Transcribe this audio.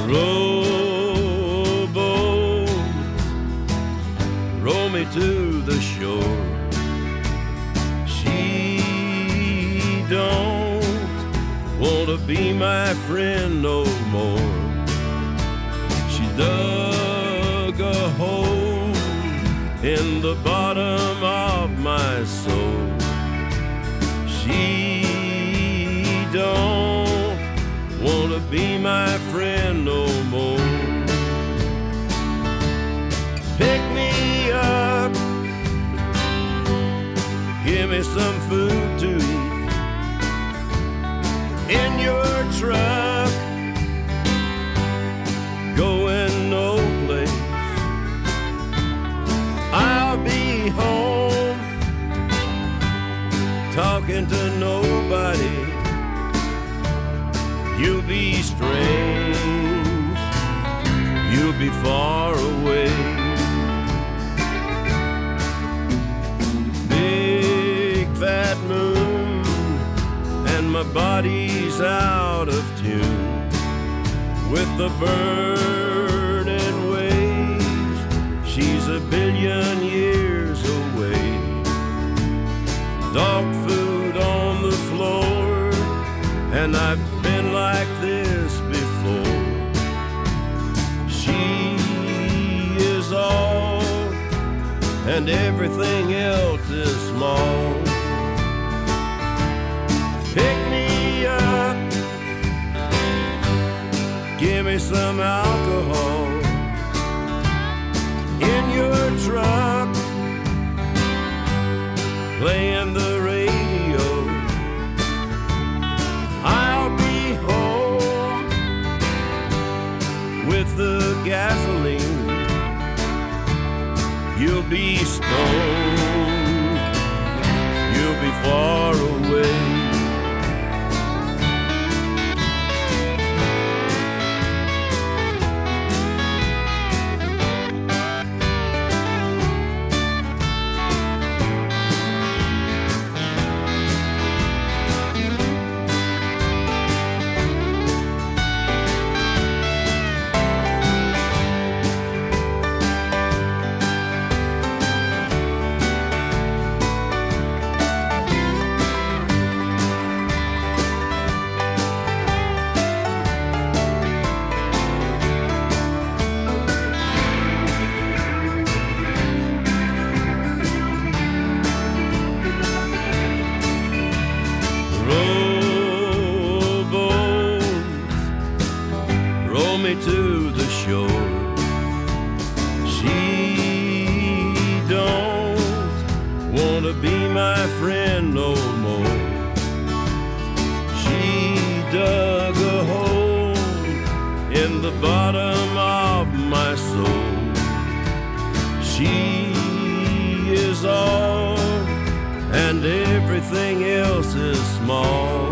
Rowboat, row me to the shore. She don't want to be my friend no more. She dug a hole in the bottom of my soul. She don't want to be my friend no more. Pick me up, give me some food to eat. In your truck, going no place. I'll be home, talking to nobody. You'll be strange, you'll be far away. Big fat moon, and my body's out of tune with the burning waves. She's a billion years away. Dog food on the floor, and I've been like this before. She is all, and everything else is small. Pick me up, give me some alcohol. In your truck, playing the radio. I'll be home with the gasoline. You'll be stoned, you'll be far away. Me to the shore. She don't want to be my friend no more. She dug a hole in the bottom of my soul. She is all, and everything else is small.